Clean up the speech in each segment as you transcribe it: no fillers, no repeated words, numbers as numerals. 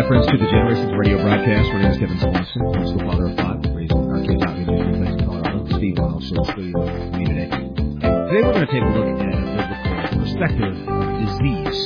Hi, friends, to the Generations Radio broadcast. My name is Kevin Swanson, homeschool father of five, raising our kids out in New Mexico, Colorado. Steve on also in studio with me today. And today we're going to take a look at a biblical perspective of disease.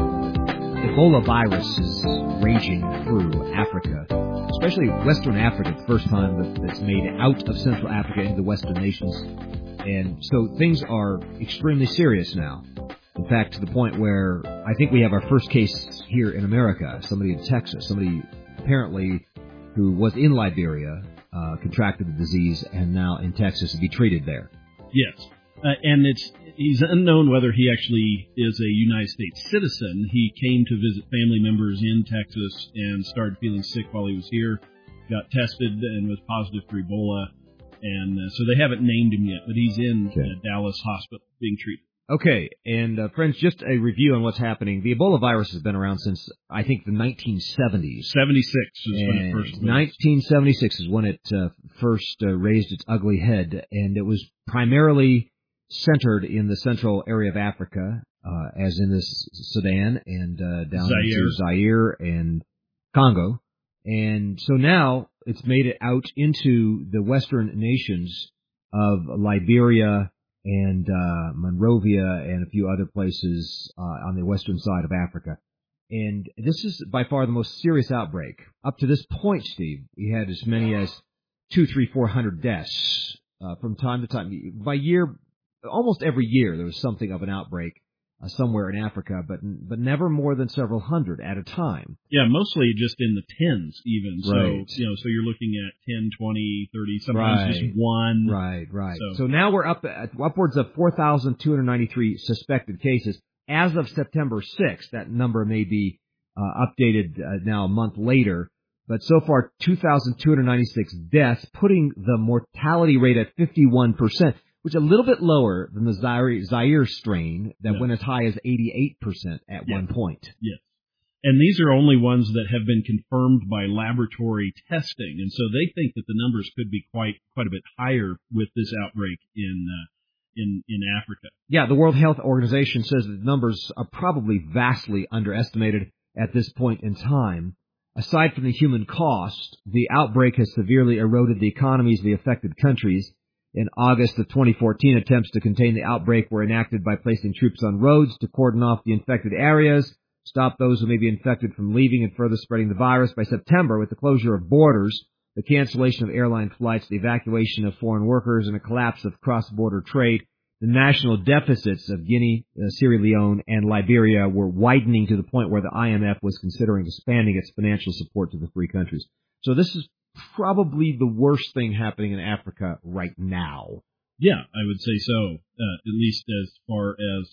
Ebola virus is raging through Africa, especially Western Africa, the first time that it's made out of Central Africa into the Western nations. And so things are extremely serious now. In fact, to the point where I think we have our first case here in America, somebody in Texas, somebody apparently who was in Liberia, contracted the disease and now in Texas to be treated there. Yes, and he's unknown whether he actually is a United States citizen. He came to visit family members in Texas and started feeling sick while he was here, got tested and was positive for Ebola, and so they haven't named him yet, but he's in Dallas Hospital being treated. Okay, and friends, just a review on what's happening. The Ebola virus has been around since, I think, the 1970s. 76 is when it first was. 1976 is when it first raised its ugly head, and it was primarily centered in the central area of Africa, as in this Sudan and down into Zaire and Congo. And so now it's made it out into the western nations of Liberia and Monrovia and a few other places on the western side of Africa. And this is by far the most serious outbreak. Up to this point, Steve, we had as many as 400 deaths from time to time. By year, almost every year there was something of an outbreak somewhere in Africa, but never more than several hundred at a time. Yeah, mostly just in the tens even. Right. So, so you're looking at 10, 20, 30, sometimes just one. Right. So now we're up at upwards of 4,293 suspected cases. As of September 6th, that number may be updated now a month later, but so far 2,296 deaths, putting the mortality rate at 51%. Which is a little bit lower than the Zaire strain that went as high as 88% at one point. Yes. And these are only ones that have been confirmed by laboratory testing. And so they think that the numbers could be quite a bit higher with this outbreak in Africa. Yeah, the World Health Organization says that the numbers are probably vastly underestimated at this point in time. Aside from the human cost, the outbreak has severely eroded the economies of the affected countries. In August of 2014, attempts to contain the outbreak were enacted by placing troops on roads to cordon off the infected areas, stop those who may be infected from leaving and further spreading the virus. By September, with the closure of borders, the cancellation of airline flights, the evacuation of foreign workers, and a collapse of cross-border trade, the national deficits of Guinea, Sierra Leone, and Liberia were widening to the point where the IMF was considering expanding its financial support to the three countries. So this is probably the worst thing happening in Africa right now. Yeah, I would say so. At least as far as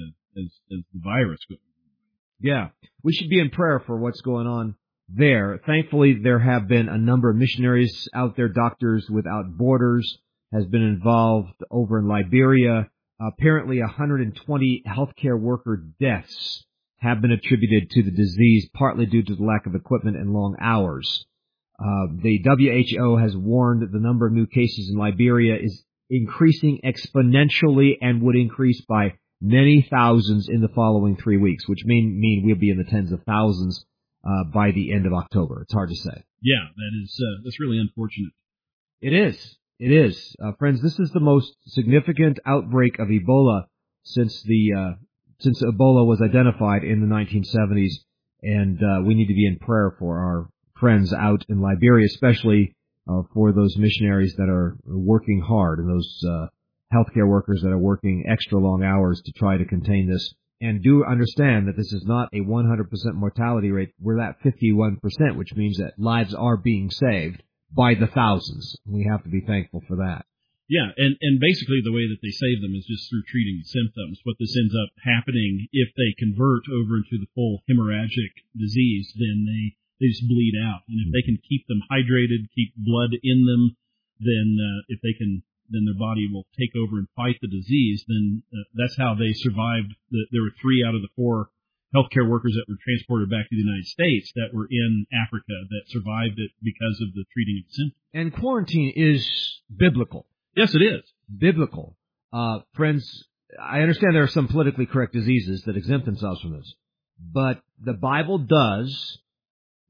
the virus goes. Yeah, we should be in prayer for what's going on there. Thankfully, there have been a number of missionaries out there. Doctors Without Borders has been involved over in Liberia. Apparently, 120 healthcare worker deaths have been attributed to the disease, partly due to the lack of equipment and long hours. The WHO has warned that the number of new cases in Liberia is increasing exponentially and would increase by many thousands in the following 3 weeks, which mean we'll be in the tens of thousands by the end of October. It's hard to say. Yeah, that's really unfortunate. It is. Friends, this is the most significant outbreak of Ebola since Ebola was identified in the 1970s, and we need to be in prayer for our friends out in Liberia, especially for those missionaries that are working hard and those healthcare workers that are working extra long hours to try to contain this. And do understand that this is not a 100% mortality rate. We're at 51%, which means that lives are being saved by the thousands. We have to be thankful for that. Yeah, and basically the way that they save them is just through treating the symptoms. What this ends up happening, if they convert over into the full hemorrhagic disease, then they just bleed out. And if they can keep them hydrated, keep blood in them, then then their body will take over and fight the disease. Then that's how they survived. There were 3 out of the 4 healthcare workers that were transported back to the United States that were in Africa that survived it because of the treating of symptoms. And quarantine is biblical. Yes, it is. Biblical. Friends, I understand there are some politically correct diseases that exempt themselves from this, but the Bible does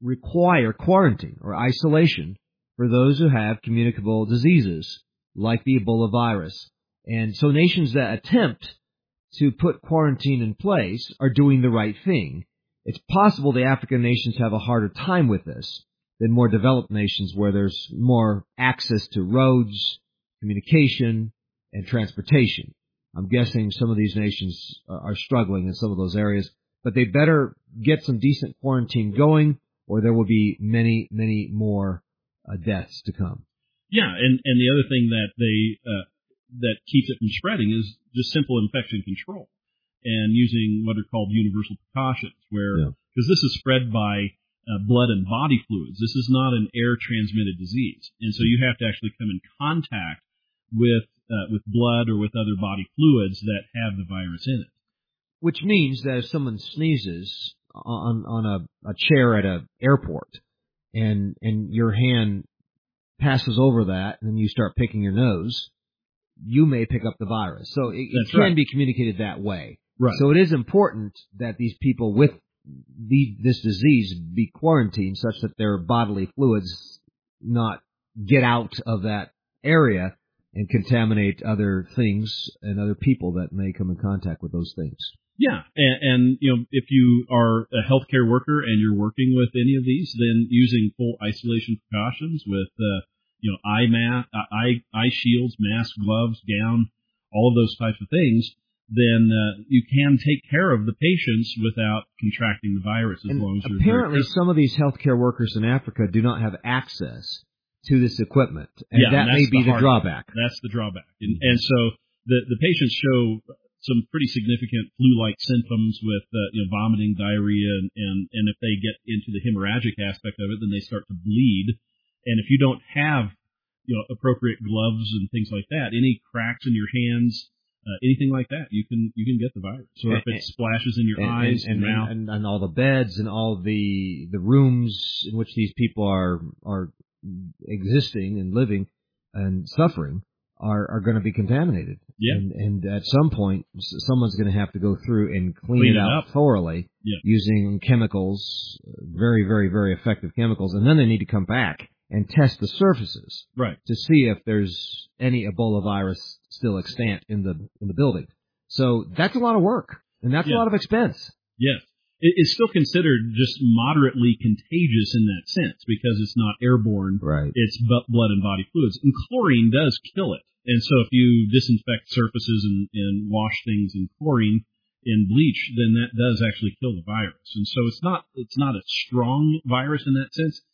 require quarantine or isolation for those who have communicable diseases like the Ebola virus. And so nations that attempt to put quarantine in place are doing the right thing. It's possible the African nations have a harder time with this than more developed nations where there's more access to roads, communication, and transportation. I'm guessing some of these nations are struggling in some of those areas, but they better get some decent quarantine going or there will be many, many more deaths to come. Yeah, and the other thing that keeps it from spreading is just simple infection control and using what are called universal precautions, because this is spread by blood and body fluids. This is not an air-transmitted disease, and so you have to actually come in contact with blood or with other body fluids that have the virus in it. Which means that if someone sneezes on a chair at an airport and your hand passes over that and then you start picking your nose, you may pick up the virus. So it can be communicated that way. Right. So it is important that these people with this disease be quarantined such that their bodily fluids not get out of that area and contaminate other things and other people that may come in contact with those things. Yeah, and if you are a healthcare worker and you're working with any of these, then using full isolation precautions with eye shields, masks, gloves, gown, all of those types of things, then you can take care of the patients without contracting the virus as long as you're apparently some of these healthcare workers in Africa do not have access to this equipment, and that may be the drawback. That's the drawback, and so the patients show some pretty significant flu-like symptoms with vomiting, diarrhea, and if they get into the hemorrhagic aspect of it, then they start to bleed. And if you don't have appropriate gloves and things like that, any cracks in your hands, anything like that, you can get the virus. So if it splashes in your eyes and mouth, and all the beds and all the rooms in which these people are existing and living and suffering are going to be contaminated. Yeah. And at some point, someone's going to have to go through and clean it out thoroughly using chemicals, very, very, very effective chemicals. And then they need to come back and test the surfaces to see if there's any Ebola virus still extant in the building. So that's a lot of work, and that's a lot of expense. Yes. It's still considered just moderately contagious in that sense because it's not airborne. Right. It's blood and body fluids. And chlorine does kill it. And so if you disinfect surfaces and wash things in chlorine in bleach, then that does actually kill the virus. And so it's not a strong virus in that sense.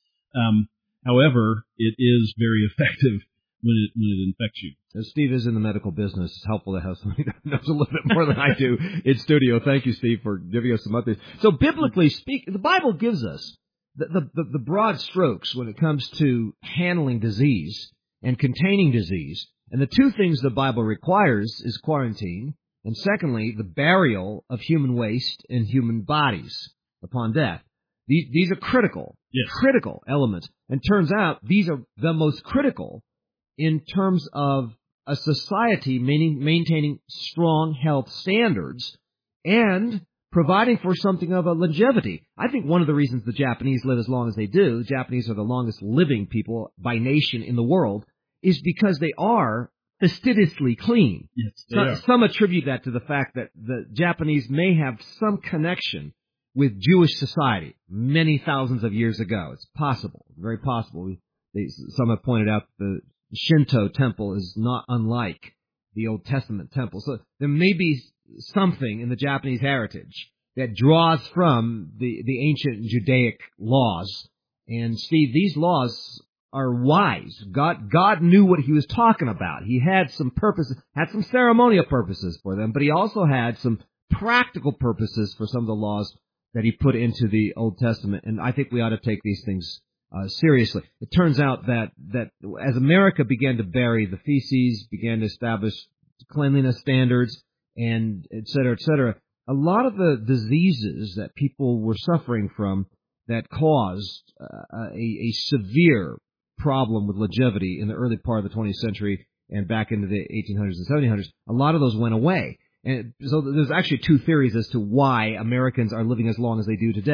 However, it is very effective when it infects you. As Steve is in the medical business, it's helpful to have somebody that knows a little bit more than I do in studio. Thank you, Steve, for giving us some updates. So biblically speaking, the Bible gives us the broad strokes when it comes to handling disease and containing disease. And the two things the Bible requires is quarantine, and secondly, the burial of human waste in human bodies upon death. These are critical elements. And turns out these are the most critical in terms of a society maintaining strong health standards and providing for something of a longevity. I think one of the reasons the Japanese live as long as they do, the Japanese are the longest living people by nation in the world, is because they are fastidiously clean. Yes, some attribute that to the fact that the Japanese may have some connection with Jewish society many thousands of years ago. It's possible, very possible. Some have pointed out the Shinto temple is not unlike the Old Testament temple. So there may be something in the Japanese heritage that draws from the ancient Judaic laws. And Steve, these laws are wise. God knew what he was talking about. He had some purposes, had some ceremonial purposes for them, but he also had some practical purposes for some of the laws that he put into the Old Testament. And I think we ought to take these things seriously. It turns out that as America began to bury the feces, began to establish cleanliness standards, and et cetera, a lot of the diseases that people were suffering from that caused a severe problem with longevity in the early part of the 20th century and back into the 1800s and 1700s, a lot of those went away. And so there's actually two theories as to why Americans are living as long as they do today.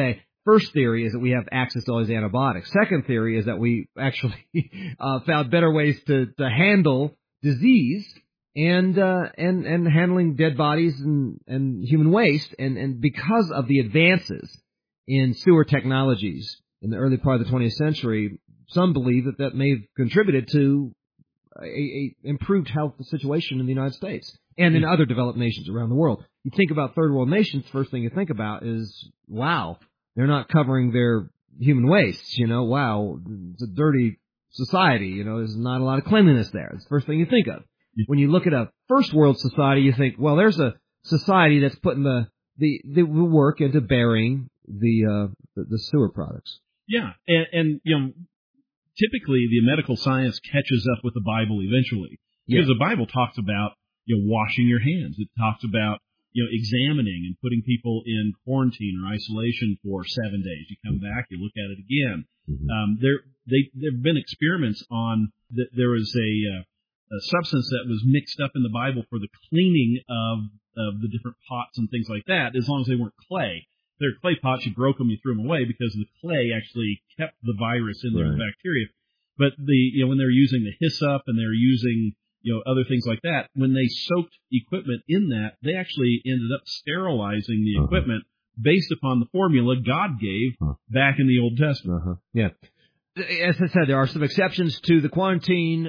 First theory is that we have access to all these antibiotics. Second theory is that we actually found better ways to handle disease and handling dead bodies and human waste. And because of the advances in sewer technologies in the early part of the 20th century, some believe that may have contributed to a improved health situation in the United States and in other developed nations around the world. You think about third world nations, first thing you think about is, wow, they're not covering their human waste, wow, it's a dirty society, there's not a lot of cleanliness there. It's the first thing you think of. When you look at a first world society, you think, well, there's a society that's putting the work into burying the sewer products. Yeah, and typically the medical science catches up with the Bible eventually, because the Bible talks about washing your hands. It talks about examining and putting people in quarantine or isolation for 7 days. You come back, you look at it again. Mm-hmm. There've been experiments on that. There was a substance that was mixed up in the Bible for the cleaning of the different pots and things like that, as long as they weren't clay. If they're clay pots, you broke them, you threw them away, because the clay actually kept the virus in there, the bacteria. But when they're using the hyssop and they're using other things like that, when they soaked equipment in that, they actually ended up sterilizing the equipment based upon the formula God gave back in the Old Testament. Yeah. As I said, there are some exceptions to the quarantine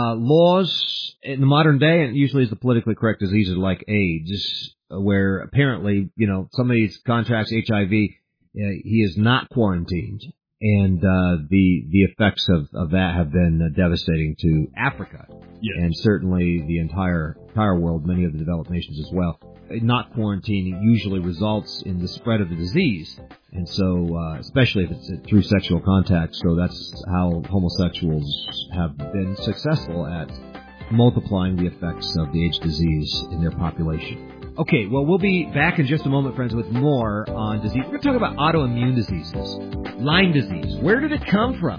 laws in the modern day, and usually it's the politically correct diseases like AIDS, where apparently, somebody contracts HIV, he is not quarantined, and the effects of that have been devastating to Africa, and certainly the entire world, many of the developed nations as well. Not quarantining usually results in the spread of the disease, and so especially if it's through sexual contact. So that's how homosexuals have been successful at multiplying the effects of the AIDS disease in their population. Okay, well, we'll be back in just a moment, friends, with more on disease. We're going to talk about autoimmune diseases. Lyme disease. Where did it come from?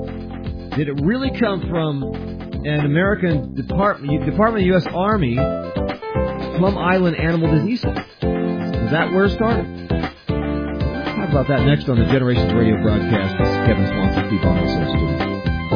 Did it really come from an American Department of the U.S. Army Plum Island Animal Disease Center? Is that where it started? We'll talk about that next on the Generations Radio broadcast. This is Kevin Swanson. Keep on listening to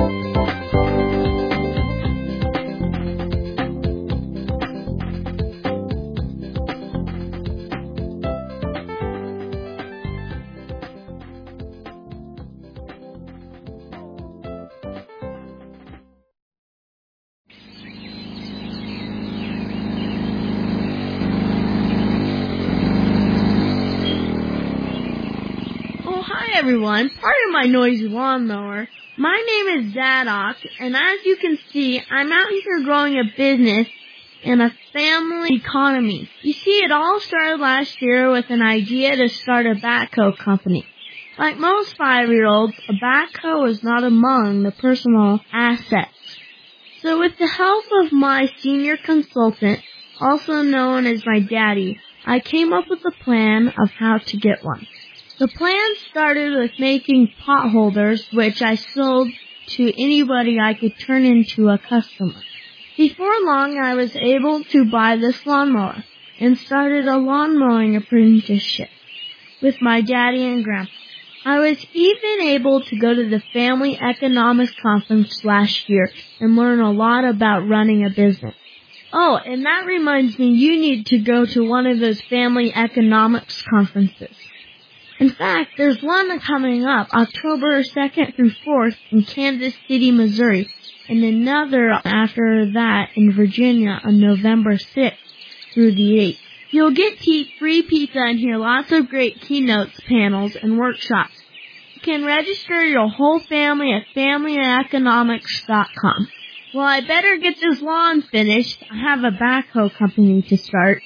everyone, pardon my noisy lawnmower. My name is Zadok, and as you can see, I'm out here growing a business in a family economy. You see, it all started last year with an idea to start a backhoe company. Like most 5-year-olds, a backhoe is not among the personal assets. So with the help of my senior consultant, also known as my daddy, I came up with a plan of how to get one. The plan started with making pot holders, which I sold to anybody I could turn into a customer. Before long, I was able to buy this lawnmower and started a lawn mowing apprenticeship with my daddy and grandpa. I was even able to go to the Family Economics Conference last year and learn a lot about running a business. Oh, and that reminds me, you need to go to one of those Family Economics conferences. In fact, there's one coming up October 2nd through 4th in Kansas City, Missouri, and another after that in Virginia on November 6th through the 8th. You'll get to eat free pizza and hear lots of great keynotes, panels, and workshops. You can register your whole family at familyeconomics.com. Well, I better get this lawn finished. I have a backhoe company to start.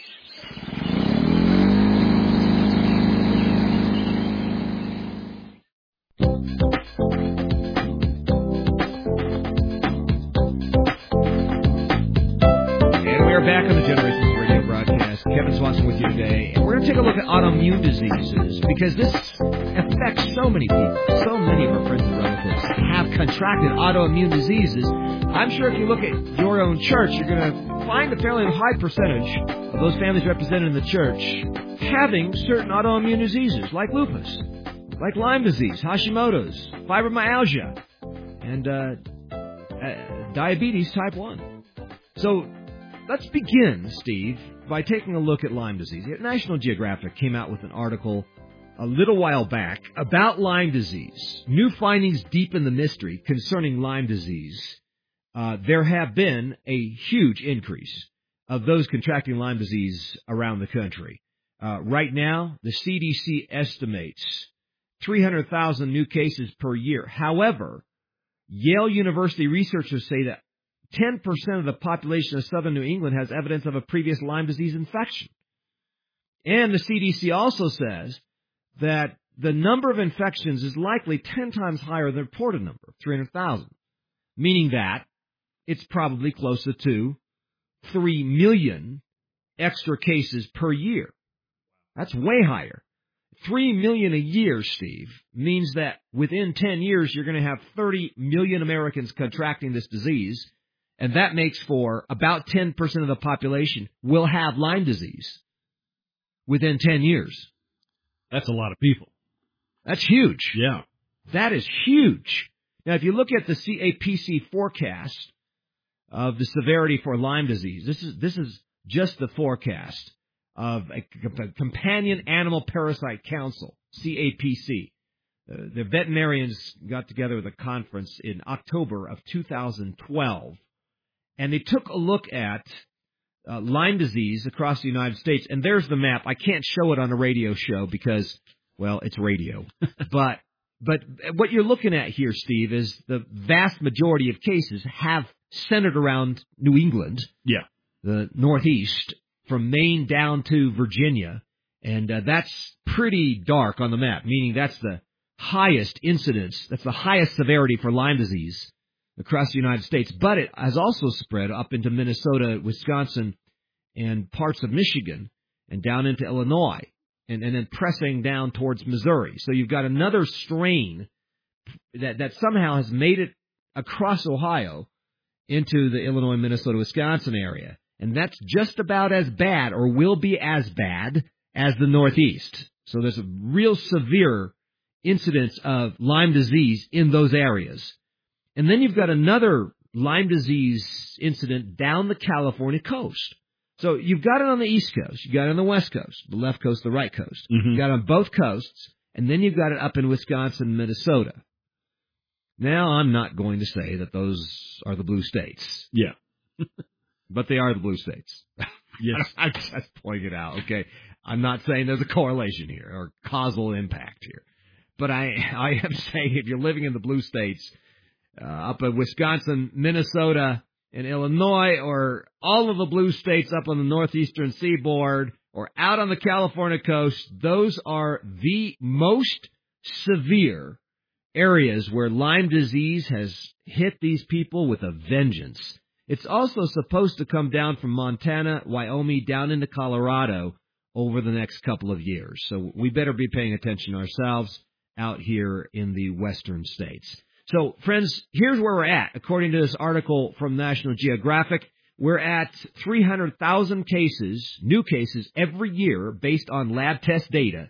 Back on the Generations Radio broadcast. Kevin Swanson with you today. And we're going to take a look at autoimmune diseases because this affects so many people. So many of our friends and relatives have contracted autoimmune diseases. I'm sure if you look at your own church, you're going to find a fairly high percentage of those families represented in the church having certain autoimmune diseases like lupus. like Lyme disease, Hashimoto's, fibromyalgia, and diabetes type 1. So let's begin, Steve, by taking a look at Lyme disease. National Geographic came out with an article a little while back about Lyme disease. New findings deepen the mystery concerning Lyme disease. There have been a huge increase of those contracting Lyme disease around the country. Right now, the CDC estimates 300,000 new cases per year. However, Yale University researchers say that 10% of the population of southern New England has evidence of a previous Lyme disease infection. And the CDC also says that the number of infections is likely 10 times higher than the reported number, 300,000, meaning that it's probably closer to 3 million extra cases per year. That's way higher. 3 million a year, Steve, means that within 10 years you're going to have 30 million Americans contracting this disease, and that makes for about 10% of the population will have Lyme disease within 10 years. That's a lot of people. That's huge. Yeah. That is huge. Now, if you look at the CAPC forecast of the severity for Lyme disease, this is just the forecast of a Companion Animal Parasite Council, CAPC. The veterinarians got together at a conference in October of 2012, and they took a look at Lyme disease across the United States. And there's the map. I can't show it on a radio show because, well, it's radio. But what you're looking at here, Steve, is the vast majority of cases have centered around New England, the Northeast, from Maine down to Virginia. And that's pretty dark on the map, meaning that's the highest incidence, that's the highest severity for Lyme disease across the United States. But it has also spread up into Minnesota, Wisconsin, and parts of Michigan, and down into Illinois, and then pressing down towards Missouri. So you've got another strain that somehow has made it across Ohio into the Illinois, Minnesota, Wisconsin area. And that's just about as bad, or will be as bad, as the Northeast. So there's a real severe incidence of Lyme disease in those areas. And then you've got another Lyme disease incident down the California coast. So you've got it on the East Coast, you've got it on the West Coast, the left coast, the right coast. Mm-hmm. You've got it on both coasts, and then you've got it up in Wisconsin, Minnesota. Now, I'm not going to say that those are the blue states. Yeah. But they are the blue states. Yes. I'm just pointing it out, okay? I'm not saying there's a correlation here or causal impact here. But I am saying if you're living in the blue states, up in Wisconsin, Minnesota, and Illinois, or all of the blue states up on the northeastern seaboard, or out on the California coast, those are the most severe areas where Lyme disease has hit these people with a vengeance. It's also supposed to come down from Montana, Wyoming, down into Colorado over the next couple of years. So we better be paying attention ourselves out here in the western states. So, friends, here's where we're at. According to this article from National Geographic, we're at 300,000 cases, new cases, every year based on lab test data.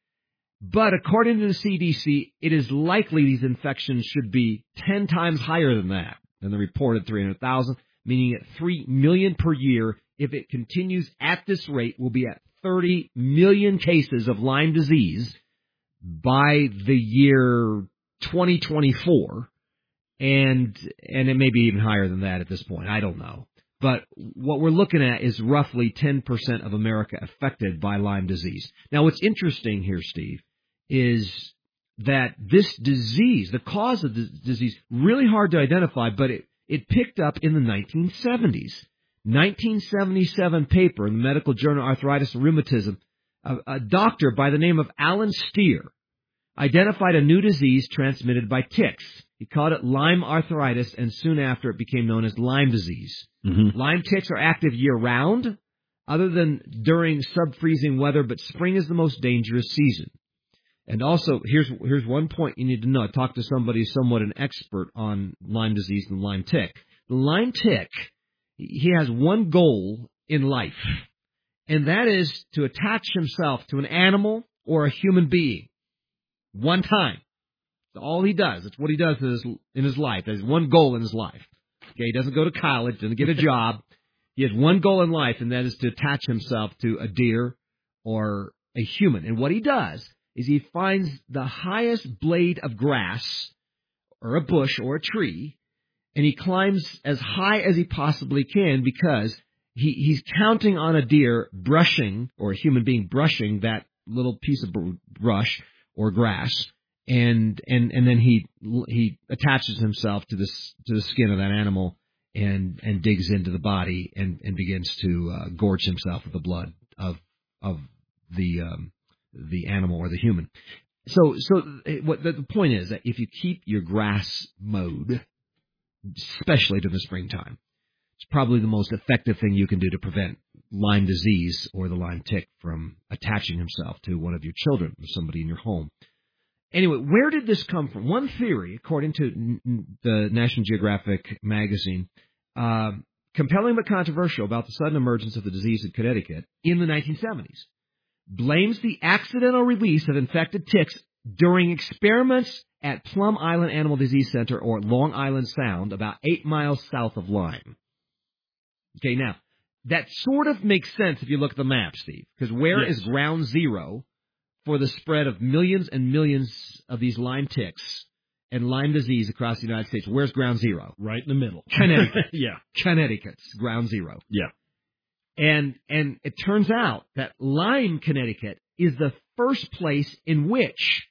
But according to the CDC, it is likely these infections should be 10 times higher than that, than the reported 300,000, meaning at 3 million per year. If it continues at this rate, we'll be at 30 million cases of Lyme disease by the year 2024, and it may be even higher than that at this point. I don't know. But what we're looking at is roughly 10% of America affected by Lyme disease. Now, what's interesting here, Steve, is that this disease, the cause of the disease, really hard to identify, but it picked up in the 1970s. 1977 paper in the medical journal Arthritis and Rheumatism, a doctor by the name of Alan Steer identified a new disease transmitted by ticks. He called it Lyme arthritis, and soon after it became known as Lyme disease. Mm-hmm. Lyme ticks are active year-round, other than during sub-freezing weather, but spring is the most dangerous season. And also, here's one point you need to know. Talk to somebody somewhat an expert on Lyme disease and Lyme tick. The Lyme tick, he has one goal in life, and that is to attach himself to an animal or a human being. One time. That's all he does. That's what he does in his life. There's one goal in his life. Okay, he doesn't go to college, doesn't get a job. He has one goal in life, and that is to attach himself to a deer or a human. And what he does is he finds the highest blade of grass or a bush or a tree, and he climbs as high as he possibly can because he's counting on a deer brushing, or a human being brushing that little piece of brush or grass, and then he attaches himself to the skin of that animal and digs into the body and begins to gorge himself with the blood of the animal or the human. So what the point is that if you keep your grass mowed, especially during the springtime, it's probably the most effective thing you can do to prevent Lyme disease or the Lyme tick from attaching himself to one of your children or somebody in your home. Anyway, where did this come from? One theory, according to the National Geographic magazine, compelling but controversial about the sudden emergence of the disease in Connecticut in the 1970s, blames the accidental release of infected ticks during experiments at Plum Island Animal Disease Center, or Long Island Sound, about 8 miles south of Lyme. Okay, now, that sort of makes sense if you look at the map, Steve, because where is ground zero for the spread of millions and millions of these Lyme ticks and Lyme disease across the United States? Where's ground zero? Right in the middle. Connecticut. Yeah. Connecticut's ground zero. Yeah. And it turns out that Lyme, Connecticut, is the first place in which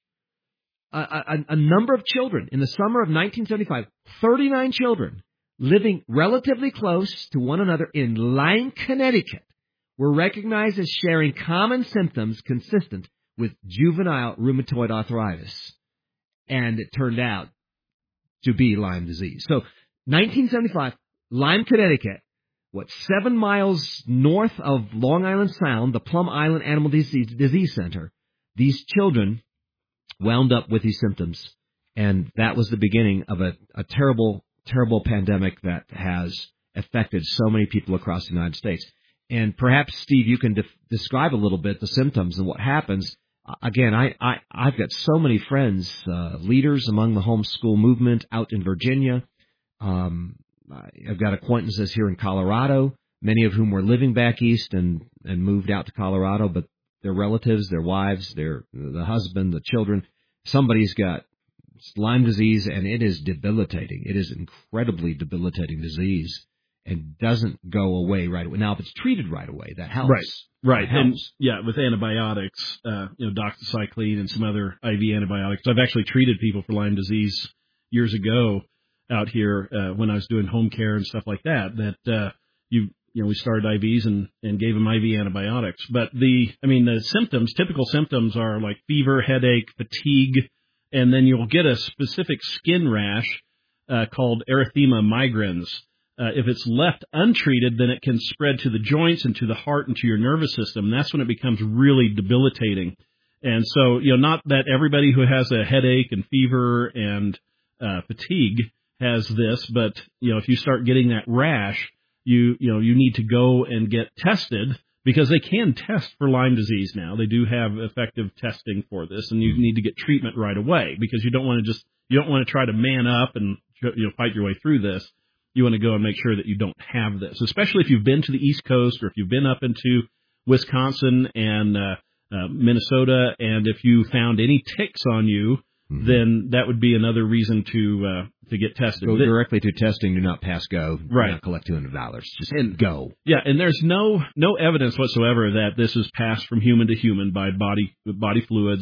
a number of children, in the summer of 1975, 39 children living relatively close to one another in Lyme, Connecticut, were recognized as sharing common symptoms consistent with juvenile rheumatoid arthritis. And it turned out to be Lyme disease. So, 1975, Lyme, Connecticut, 7 miles north of Long Island Sound, the Plum Island Animal Disease Center, these children wound up with these symptoms. And that was the beginning of a terrible, terrible pandemic that has affected so many people across the United States. And perhaps, Steve, you can describe a little bit the symptoms and what happens. Again, I've got so many friends, leaders among the homeschool movement out in Virginia. I've got acquaintances here in Colorado, many of whom were living back east and moved out to Colorado, but their relatives, their wives, the husband, the children, somebody's got Lyme disease, and it is debilitating. It is incredibly debilitating disease and doesn't go away right away. Now, if it's treated right away, that helps. Right. Helps. And yeah, with antibiotics, doxycycline and some other IV antibiotics. I've actually treated people for Lyme disease years ago out here when I was doing home care and stuff like that. We started IVs and gave them IV antibiotics. But the symptoms, typical symptoms are like fever, headache, fatigue, and then you'll get a specific skin rash called erythema migrans. If it's left untreated, then it can spread to the joints and to the heart and to your nervous system. That's when it becomes really debilitating. And so, not that everybody who has a headache and fever and fatigue has this, but, if you start getting that rash, you need to go and get tested, because they can test for Lyme disease now. They do have effective testing for this, and you need to get treatment right away, because you don't want to try to man up and fight your way through this. You want to go and make sure that you don't have this, especially if you've been to the East Coast, or if you've been up into Wisconsin and Minnesota, and if you found any ticks on you, then that would be another reason to get tested. Go directly to testing. Do not pass go. Right. Do not collect $200. Just go. Yeah, and there's no evidence whatsoever that this is passed from human to human by body fluids.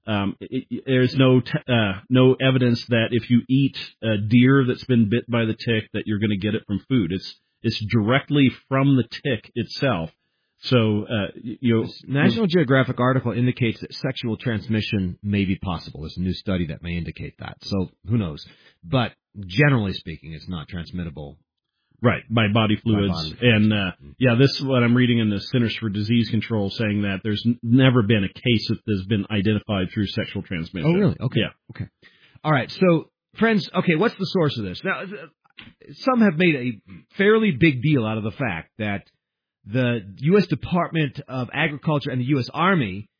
There's no evidence that if you eat a deer that's been bit by the tick that you're going to get it from food. It's directly from the tick itself. So, This National Geographic article indicates that sexual transmission may be possible. There's a new study that may indicate that. So, who knows? But generally speaking, it's not transmittable. Right, by body fluids. And, this is what I'm reading in the Centers for Disease Control, saying that there's never been a case that has been identified through sexual transmission. Oh, really? Okay. Yeah. Okay. All right. So, friends, what's the source of this? Now, some have made a fairly big deal out of the fact that the U.S. Department of Agriculture and the U.S. Army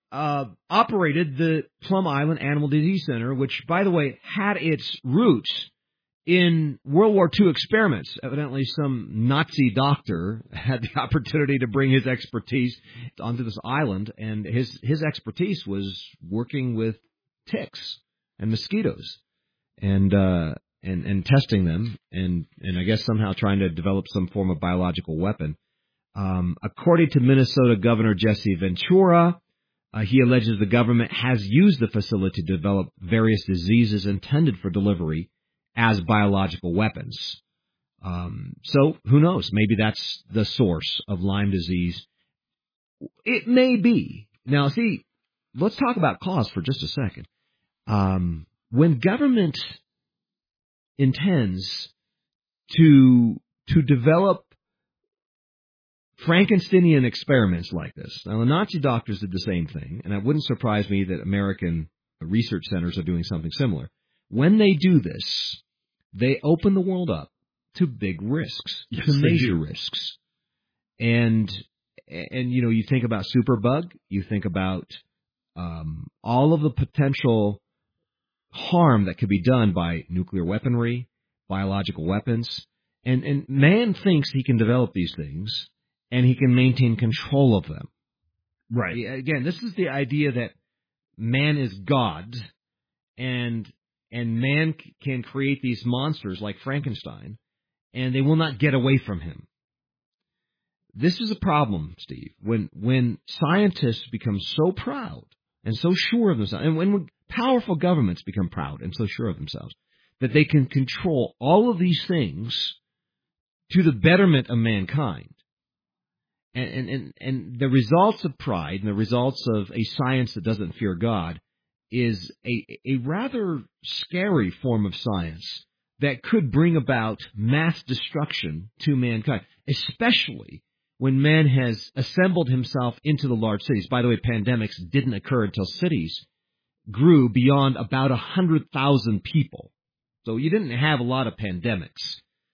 operated the Plum Island Animal Disease Center, which, by the way, had its roots in World War II experiments. Evidently, some Nazi doctor had the opportunity to bring his expertise onto this island, and his expertise was working with ticks and mosquitoes and testing them, and I guess somehow trying to develop some form of biological weapon. According to Minnesota Governor Jesse Ventura, he alleges the government has used the facility to develop various diseases intended for delivery as biological weapons. So who knows? Maybe that's the source of Lyme disease. It may be. Now, see, let's talk about cause for just a second. When government intends to develop Frankensteinian experiments like this. Now, the Nazi doctors did the same thing, and it wouldn't surprise me that American research centers are doing something similar. When they do this, they open the world up to big risks, to major risks. And you know, you think about superbug, you think about all of the potential harm that could be done by nuclear weaponry, biological weapons, and man thinks he can develop these things, and he can maintain control of them. Right. Again, this is the idea that man is God, and man can create these monsters like Frankenstein, and they will not get away from him. This is a problem, Steve, when scientists become so proud and so sure of themselves, and when powerful governments become proud and so sure of themselves, that they can control all of these things to the betterment of mankind. And the results of pride and the results of a science that doesn't fear God is a rather scary form of science that could bring about mass destruction to mankind, especially when man has assembled himself into the large cities. By the way, pandemics didn't occur until cities grew beyond about 100,000 people. So you didn't have a lot of pandemics.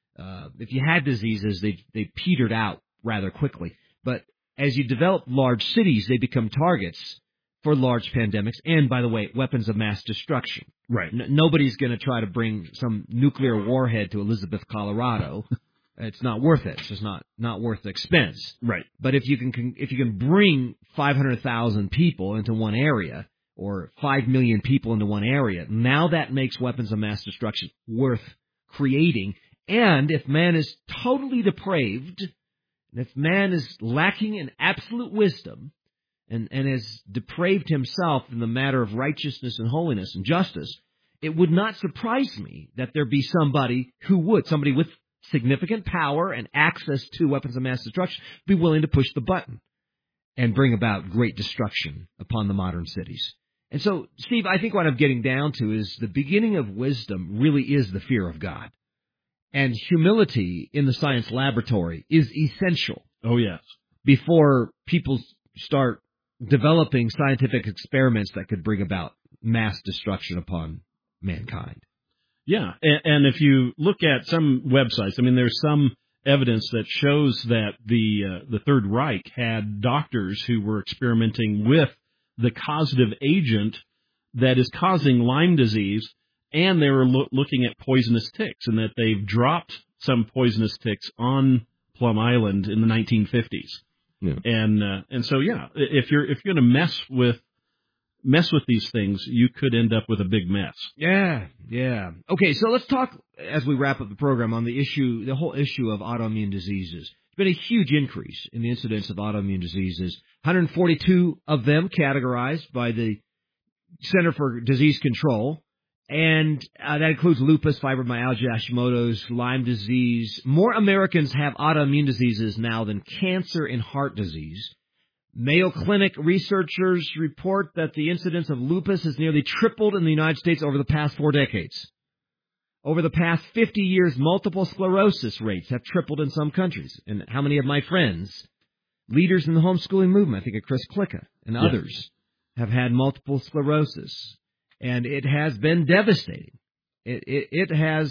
If you had diseases, they petered out rather quickly. But as you develop large cities, they become targets for large pandemics and, by the way, weapons of mass destruction. Right. Nobody's going to try to bring some nuclear warhead to Elizabeth, Colorado. It's not worth it. It's just not worth the expense. Right. But if you can bring 500,000 people into one area or 5 million people into one area, now that makes weapons of mass destruction worth creating. And if man is totally depraved, and if man is lacking in absolute wisdom and has depraved himself in the matter of righteousness and holiness and justice, it would not surprise me that there be somebody with significant power and access to weapons of mass destruction, be willing to push the button and bring about great destruction upon the modern cities. And so, Steve, I think what I'm getting down to is the beginning of wisdom really is the fear of God. And humility in the science laboratory is essential. Oh, yes. Before people start developing scientific experiments that could bring about mass destruction upon mankind. Yeah, and if you look at some websites, I mean, there's some evidence that shows that the Third Reich had doctors who were experimenting with the causative agent that is causing Lyme disease, and they were looking at poisonous ticks, and that they've dropped some poisonous ticks on Plum Island in the 1950s. Yeah. And so, yeah, if you're going to mess with these things, you could end up with a big mess. Yeah. Okay, so let's talk, as we wrap up the program, on the whole issue of autoimmune diseases. There's been a huge increase in the incidence of autoimmune diseases. 142 of them categorized by the Center for Disease Control, and that includes lupus, fibromyalgia, Hashimoto's, Lyme disease. More Americans have autoimmune diseases now than cancer and heart disease. Mayo Clinic researchers report that the incidence of lupus has nearly tripled in the United States over the past 4 decades. Over the past 50 years, multiple sclerosis rates have tripled in some countries. And how many of my friends, leaders in the homeschooling movement, I think of Chris Klicka and others, have had multiple sclerosis. And it has been devastating. It has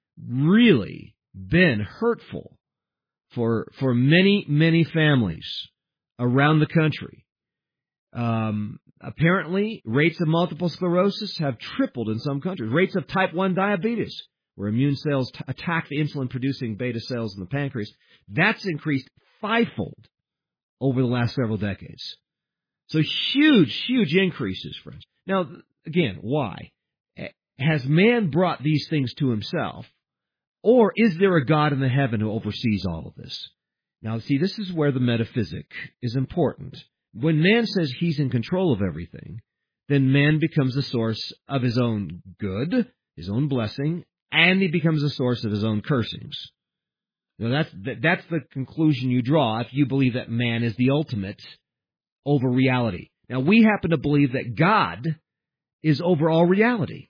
really been hurtful for many, many families around the country. Apparently, rates of multiple sclerosis have tripled in some countries. Rates of type 1 diabetes, where immune cells attack the insulin-producing beta cells in the pancreas, that's increased fivefold over the last several decades. So huge increases, friends. Now, again, why? Has man brought these things to himself, or is there a God in the heaven who oversees all of this? Now, see, this is where the metaphysic is important. When man says he's in control of everything, then man becomes the source of his own good, his own blessing, and he becomes the source of his own cursings. Now, that's the conclusion you draw if you believe that man is the ultimate over reality. Now, we happen to believe that God is over all reality,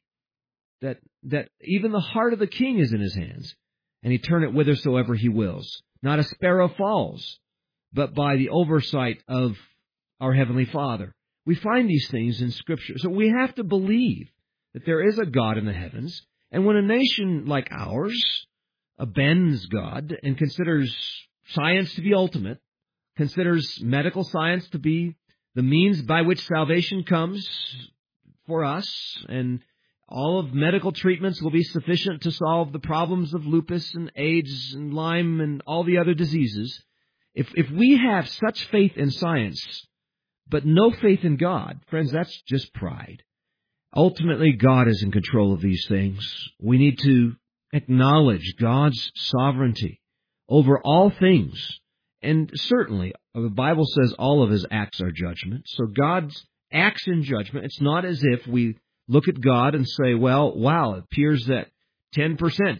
that even the heart of the king is in his hands, and he turn it whithersoever he wills. Not a sparrow falls, but by the oversight of our Heavenly Father. We find these things in Scripture. So we have to believe that there is a God in the heavens, and when a nation like ours bends God and considers science to be ultimate, considers medical science to be the means by which salvation comes for us, and all of medical treatments will be sufficient to solve the problems of lupus and AIDS and Lyme and all the other diseases. If we have such faith in science, but no faith in God, friends, that's just pride. Ultimately, God is in control of these things. We need to acknowledge God's sovereignty over all things. And certainly, the Bible says all of his acts are judgment. So God's acts in judgment. It's not as if we look at God and say, well, wow, it appears that 10%, 20%,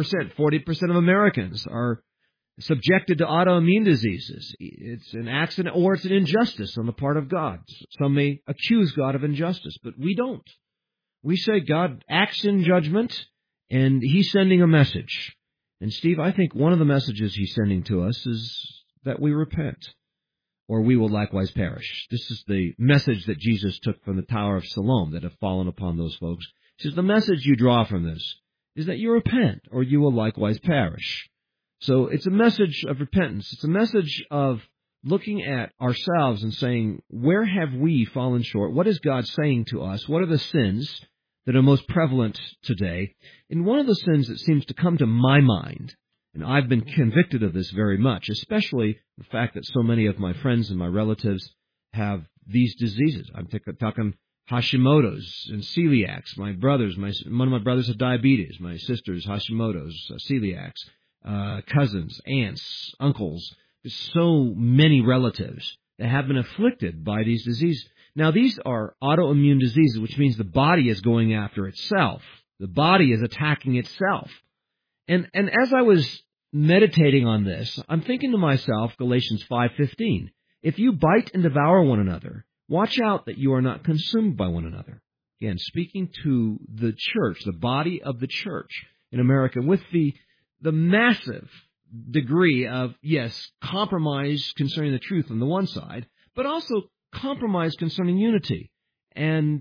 40% of Americans are subjected to autoimmune diseases. It's an accident or it's an injustice on the part of God. Some may accuse God of injustice, but we don't. We say God acts in judgment, and he's sending a message. And Steve, I think one of the messages he's sending to us is that we repent, or we will likewise perish. This is the message that Jesus took from the Tower of Siloam that have fallen upon those folks. He says, the message you draw from this is that you repent, or you will likewise perish. So it's a message of repentance. It's a message of looking at ourselves and saying, where have we fallen short? What is God saying to us? What are the sins that are most prevalent today? And one of the sins that seems to come to my mind, and I've been convicted of this very much, especially the fact that so many of my friends and my relatives have these diseases. I'm talking Hashimoto's and celiacs. My brothers, one of my brothers has diabetes. My sister's Hashimoto's, celiacs. Cousins, aunts, uncles, so many relatives that have been afflicted by these diseases. Now, these are autoimmune diseases, which means the body is going after itself. The body is attacking itself. And as I was meditating on this, I'm thinking to myself, Galatians 5:15, if you bite and devour one another, watch out that you are not consumed by one another. Again, speaking to the church, the body of the church in America, with the massive degree of, yes, compromise concerning the truth on the one side, but also compromise concerning unity and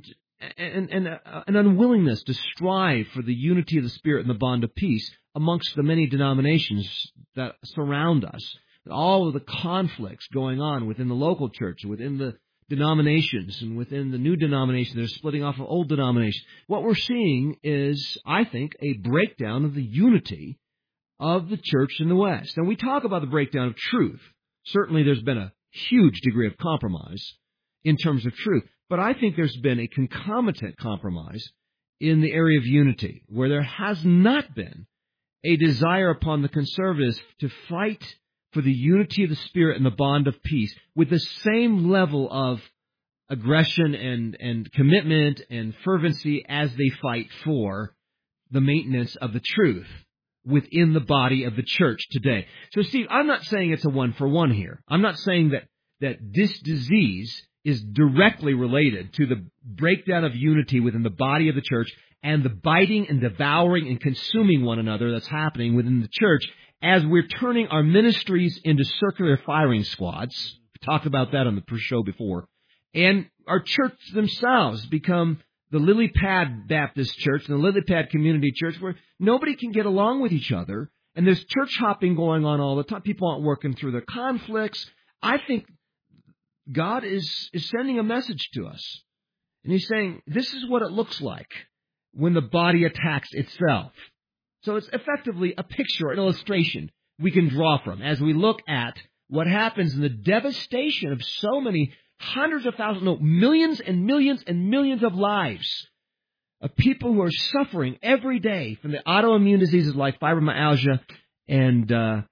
an unwillingness to strive for the unity of the Spirit and the bond of peace amongst the many denominations that surround us. All of the conflicts going on within the local church, within the denominations, and within the new denominations that are splitting off of old denominations. What we're seeing is, I think, a breakdown of the unity of the church in the West. And we talk about the breakdown of truth. Certainly there's been a huge degree of compromise in terms of truth. But I think there's been a concomitant compromise in the area of unity, where there has not been a desire upon the conservatives to fight for the unity of the Spirit and the bond of peace with the same level of aggression and commitment and fervency as they fight for the maintenance of the truth within the body of the church today. So, Steve, I'm not saying it's a one-for-one here. I'm not saying that this disease is directly related to the breakdown of unity within the body of the church and the biting and devouring and consuming one another that's happening within the church as we're turning our ministries into circular firing squads. We talked about that on the show before. And our church themselves become the Lily Pad Baptist Church and the Lily Pad Community Church, where nobody can get along with each other, and there's church hopping going on all the time. People aren't working through their conflicts. I think God is sending a message to us. And he's saying, this is what it looks like when the body attacks itself. So it's effectively a picture, an illustration we can draw from as we look at what happens in the devastation of so many hundreds of thousands, no, millions and millions and millions of lives of people who are suffering every day from the autoimmune diseases like fibromyalgia and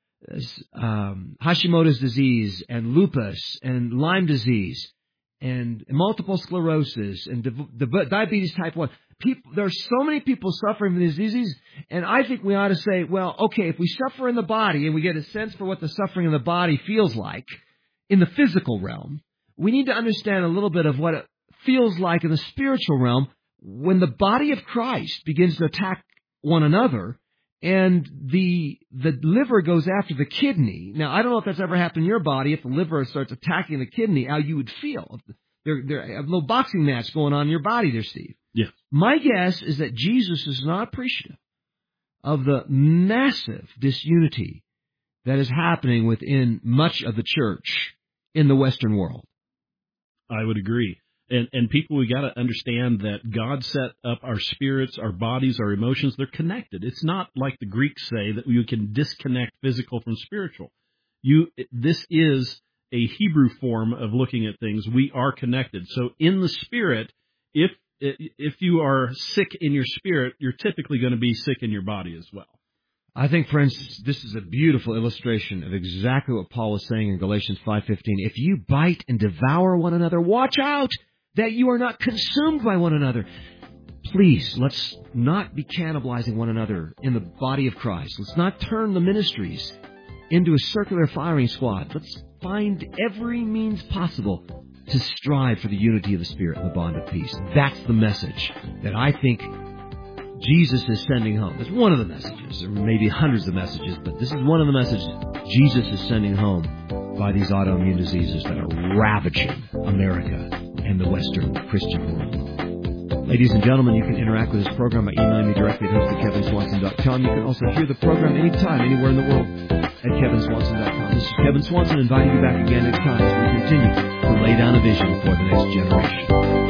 Hashimoto's disease and lupus and Lyme disease and multiple sclerosis and diabetes type 1. There are so many people suffering from these diseases, and I think we ought to say, well, okay, if we suffer in the body and we get a sense for what the suffering in the body feels like in the physical realm, we need to understand a little bit of what it feels like in the spiritual realm when the body of Christ begins to attack one another and the liver goes after the kidney. Now, I don't know if that's ever happened in your body. If the liver starts attacking the kidney, how you would feel. There's a little boxing match going on in your body there, Steve. Yes. My guess is that Jesus is not appreciative of the massive disunity that is happening within much of the church in the Western world. I would agree. And people, we got to understand that God set up our spirits, our bodies, our emotions. They're connected. It's not like the Greeks say that you can disconnect physical from spiritual. This is a Hebrew form of looking at things. We are connected. So in the spirit, if you are sick in your spirit, you're typically going to be sick in your body as well. I think, friends, this is a beautiful illustration of exactly what Paul is saying in Galatians 5:15. If you bite and devour one another, watch out that you are not consumed by one another. Please, let's not be cannibalizing one another in the body of Christ. Let's not turn the ministries into a circular firing squad. Let's find every means possible to strive for the unity of the Spirit and the bond of peace. That's the message that I think Jesus is sending home. It's one of the messages. There may be hundreds of messages, but this is one of the messages Jesus is sending home by these autoimmune diseases that are ravaging America and the Western Christian world. Ladies and gentlemen, you can interact with this program by emailing me directly at host@kevinswanson.com. You can also hear the program anytime, anywhere in the world at kevinswanson.com. This is Kevin Swanson inviting you back again next time as we continue to lay down a vision for the next generation.